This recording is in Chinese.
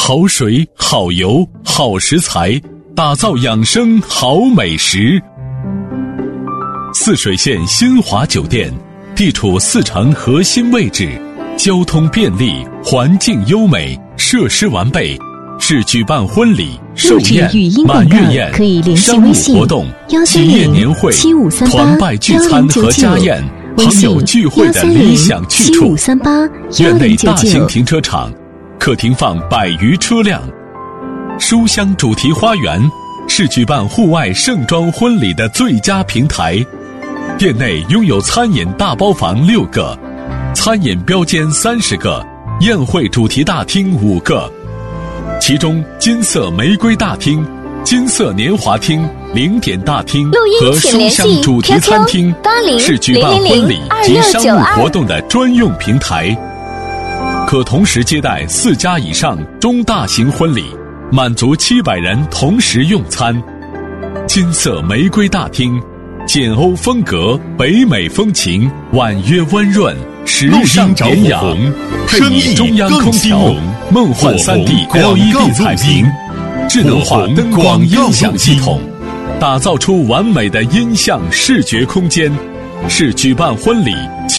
好水、好油、好食材，打造养生好美食。泗水县新华酒店地处4城核心位置，交通便利，环境优美，设施完备，是举办婚礼、寿宴、满月宴、商务活动、企业年会、团拜聚餐和家宴、朋友聚会的理想去处。院内大型停车场，可停放100余车辆。书香主题花园是举办户外盛装婚礼的最佳平台。店内拥有餐饮大包房6个，餐饮标间30个，宴会主题大厅5个。其中金色玫瑰大厅、金色年华厅、0点大厅和书香主题餐厅是举办婚礼及商务活动的专用平台，可同时接待4家以上中大型婚礼，满足700人同时用餐。金色玫瑰大厅，简欧风格，北美风情，婉约温润，时尚典雅，配以中央空调、梦幻3D LED 彩屏、智能化灯光音响系统，打造出完美的音像视觉空间，是举办婚礼